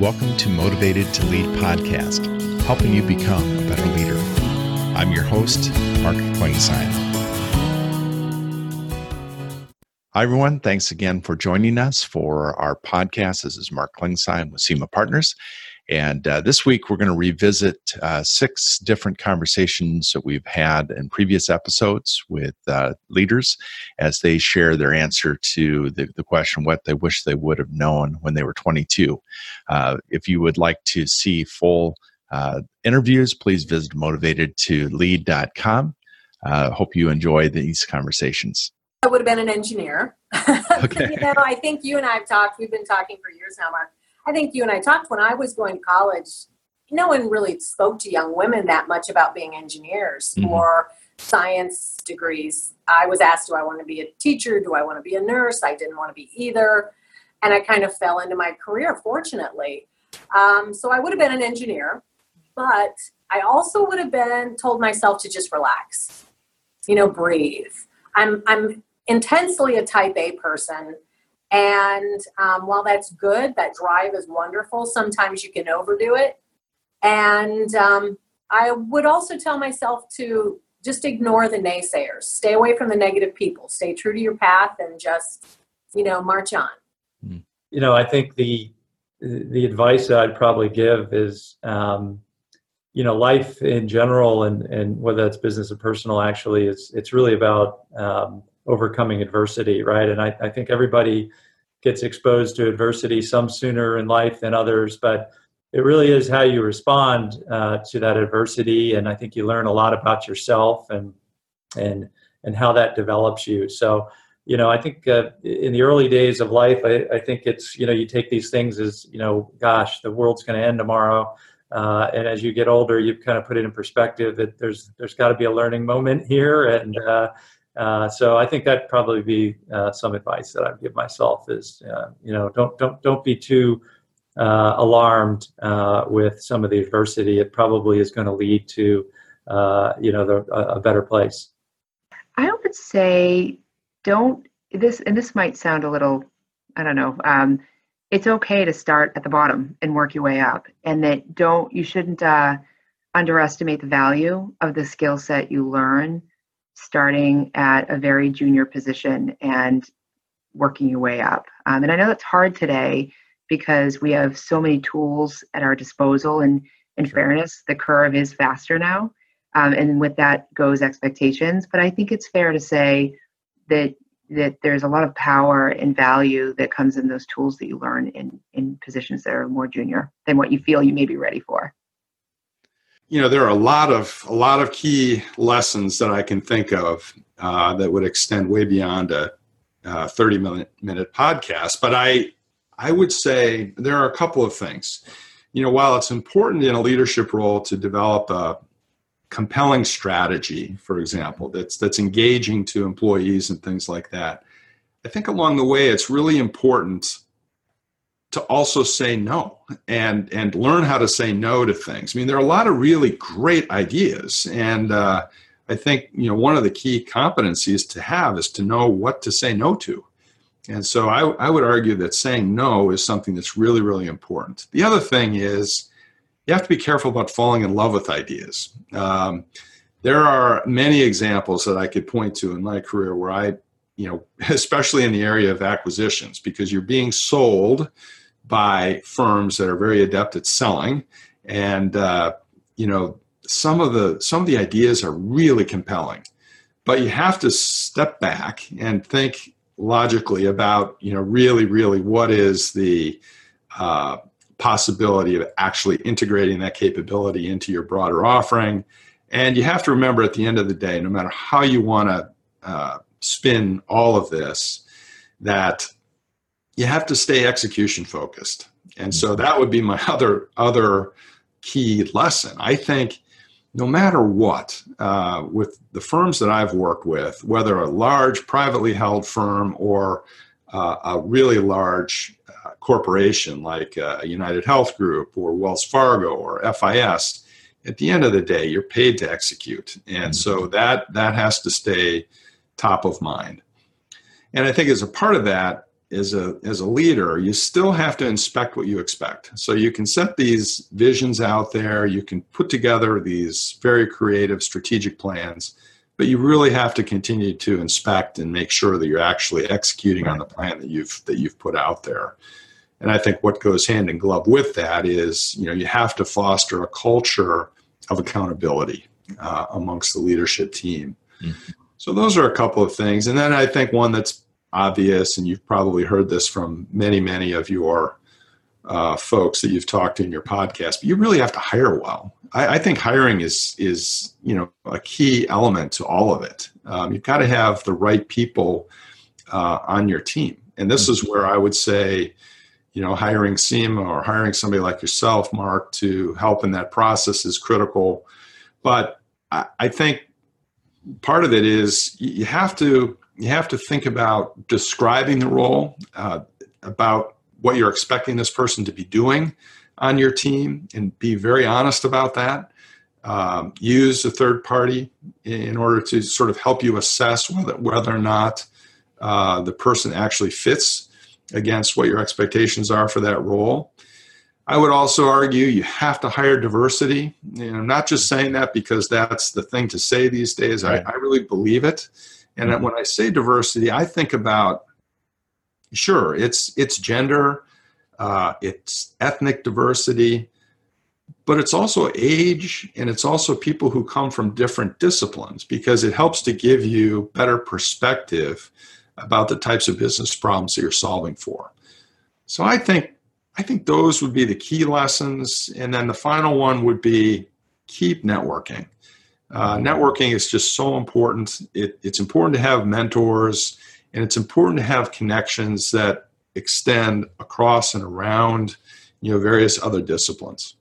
Welcome to Motivated to Lead podcast, helping you become a better leader. I'm your host, Mark Klingstein. Hi, everyone. Thanks again for joining us for our podcast. This is Mark Klingstein with SEMA Partners. And this week, we're going to revisit 6 different conversations that we've had in previous episodes with leaders as they share their answer to the question, what they wish they would have known when they were 22. If you would like to see full interviews, please visit motivatedtolead.com. Hope you enjoy these conversations. I would have been an engineer. Okay. I think you and I have talked, we've been talking for years now, Mark. I think you and I talked when I was going to college. No one really spoke to young women that much about being engineers or science degrees. I was asked, do I want to be a teacher? Do I want to be a nurse? I didn't want to be either. And I kind of fell into my career, fortunately. So I would have been an engineer, but I also would have told myself to just relax, breathe. I'm intensely a type A person. And while that's good, that drive is wonderful. Sometimes you can overdo it. And I would also tell myself to just ignore the naysayers. Stay away from the negative people. Stay true to your path and just, march on. I think the advice that I'd probably give is, life in general and whether that's business or personal, actually, it's really about overcoming adversity, right? And I think everybody gets exposed to adversity, some sooner in life than others, but it really is how you respond to that adversity. And I think you learn a lot about yourself and how that develops you. So, I think in the early days of life, I think it's, you take these things as, gosh, the world's going to end tomorrow. And as you get older, you kind of put it in perspective that there's got to be a learning moment here. And so I think that'd probably be some advice that I'd give myself is, don't be too alarmed with some of the adversity. It probably is going to lead to, a better place. I would say this might sound a little, I don't know, it's okay to start at the bottom and work your way up, and that you shouldn't underestimate the value of the skill set you learn starting at a very junior position and working your way up. And I know that's hard today because we have so many tools at our disposal, and in fairness, the curve is faster now. And with that goes expectations. But I think it's fair to say that there's a lot of power and value that comes in those tools that you learn in positions that are more junior than what you feel you may be ready for. There are a lot of key lessons that I can think of that would extend way beyond a 30-minute podcast. But I would say there are a couple of things. While it's important in a leadership role to develop a compelling strategy, for example, that's engaging to employees and things like that, I think along the way it's really important to also say no and learn how to say no to things. I mean, there are a lot of really great ideas. And I think, one of the key competencies to have is to know what to say no to. And so I would argue that saying no is something that's really, really important. The other thing is you have to be careful about falling in love with ideas. There are many examples that I could point to in my career where I, especially in the area of acquisitions, because you're being sold by firms that are very adept at selling, and some of the ideas are really compelling, but you have to step back and think logically about really what is the possibility of actually integrating that capability into your broader offering. And you have to remember at the end of the day, no matter how you want to spin all of this, that you have to stay execution focused. And so that would be my other key lesson. I think no matter what, with the firms that I've worked with, whether a large privately held firm or a really large corporation like United Health Group or Wells Fargo or FIS, at the end of the day, you're paid to execute. And so that has to stay top of mind. And I think as a part of that, as a leader, you still have to inspect what you expect. So you can set these visions out there, you can put together these very creative strategic plans, but you really have to continue to inspect and make sure that you're actually executing on the plan that you've put out there. And I think what goes hand in glove with that is, you have to foster a culture of accountability amongst the leadership team. Mm-hmm. So those are a couple of things. And then I think one that's obvious, and you've probably heard this from many, many of your folks that you've talked to in your podcast, but you really have to hire well. I think hiring is a key element to all of it. You've got to have the right people on your team. And this is where I would say, hiring Seema or hiring somebody like yourself, Mark, to help in that process is critical. But I think part of it is you have to think about describing the role, about what you're expecting this person to be doing on your team, and be very honest about that. Use a third party in order to sort of help you assess whether or not the person actually fits against what your expectations are for that role. I would also argue you have to hire diversity. And I'm not just saying that because that's the thing to say these days. Right. I really believe it. And when I say diversity, I think about, sure, it's gender, it's ethnic diversity, but it's also age, and it's also people who come from different disciplines, because it helps to give you better perspective about the types of business problems that you're solving for. So I think those would be the key lessons. And then the final one would be keep networking. Networking is just so important. It's important to have mentors, and it's important to have connections that extend across and around, various other disciplines.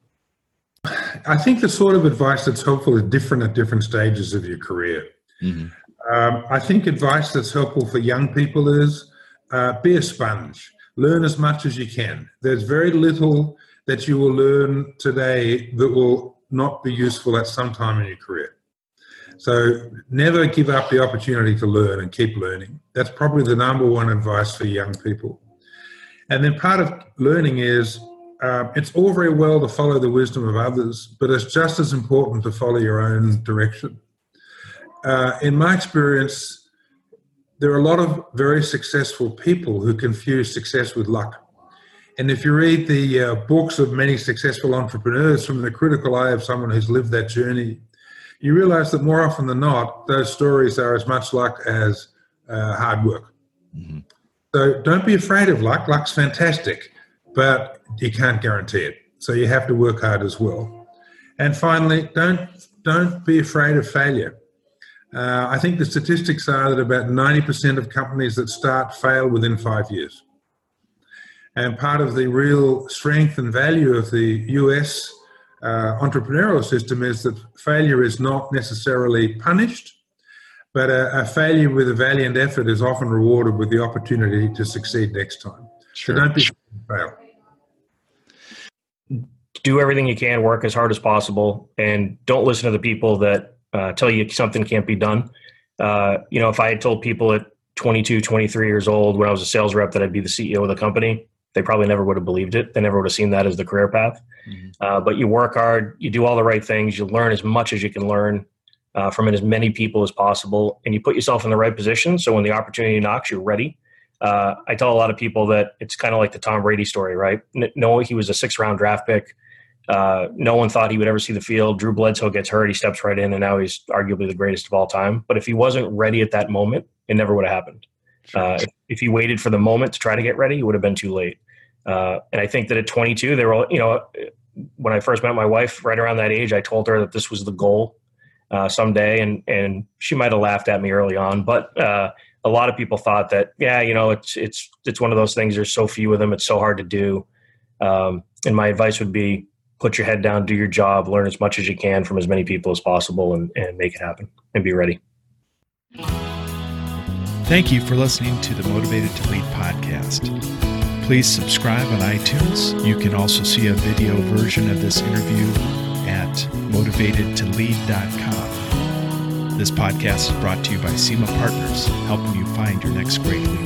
I think the sort of advice that's helpful is different at different stages of your career. Mm-hmm. I think advice that's helpful for young people is be a sponge. Learn as much as you can. There's very little that you will learn today that will not be useful at some time in your career. So never give up the opportunity to learn and keep learning. That's probably the number one advice for young people. And then part of learning is it's all very well to follow the wisdom of others, but it's just as important to follow your own direction. In my experience, there are a lot of very successful people who confuse success with luck. And if you read the books of many successful entrepreneurs from the critical eye of someone who's lived that journey, you realize that more often than not, those stories are as much luck as hard work. Mm-hmm. So don't be afraid of luck. Luck's fantastic, but you can't guarantee it. So you have to work hard as well. And finally, don't be afraid of failure. I think the statistics are that about 90% of companies that start fail within 5 years. And part of the real strength and value of the US entrepreneurial system is that failure is not necessarily punished, but a failure with a valiant effort is often rewarded with the opportunity to succeed next time. Sure. So don't be fail. Do everything you can, work as hard as possible, and don't listen to the people that tell you something can't be done. If I had told people at 22, 23 years old when I was a sales rep that I'd be the CEO of the company, they probably never would have believed it. They never would have seen that as the career path. Mm-hmm. But you work hard, you do all the right things, you learn as much as you can learn from as many people as possible, and you put yourself in the right position so when the opportunity knocks, you're ready. I tell a lot of people that it's kind of like the Tom Brady story, right? No, he was a 6th-round draft pick. No one thought he would ever see the field. Drew Bledsoe gets hurt. He steps right in, and now he's arguably the greatest of all time. But if he wasn't ready at that moment, it never would have happened. If he waited for the moment to try to get ready, it would have been too late. And I think that at 22, they were all, when I first met my wife, right around that age, I told her that this was the goal someday, and she might have laughed at me early on. But a lot of people thought that, it's one of those things. There's so few of them. It's so hard to do. And my advice would be, put your head down, do your job, learn as much as you can from as many people as possible, and make it happen and be ready. Thank you for listening to the Motivated to Lead podcast. Please subscribe on iTunes. You can also see a video version of this interview at motivatedtolead.com. This podcast is brought to you by Seema Partners, helping you find your next great lead.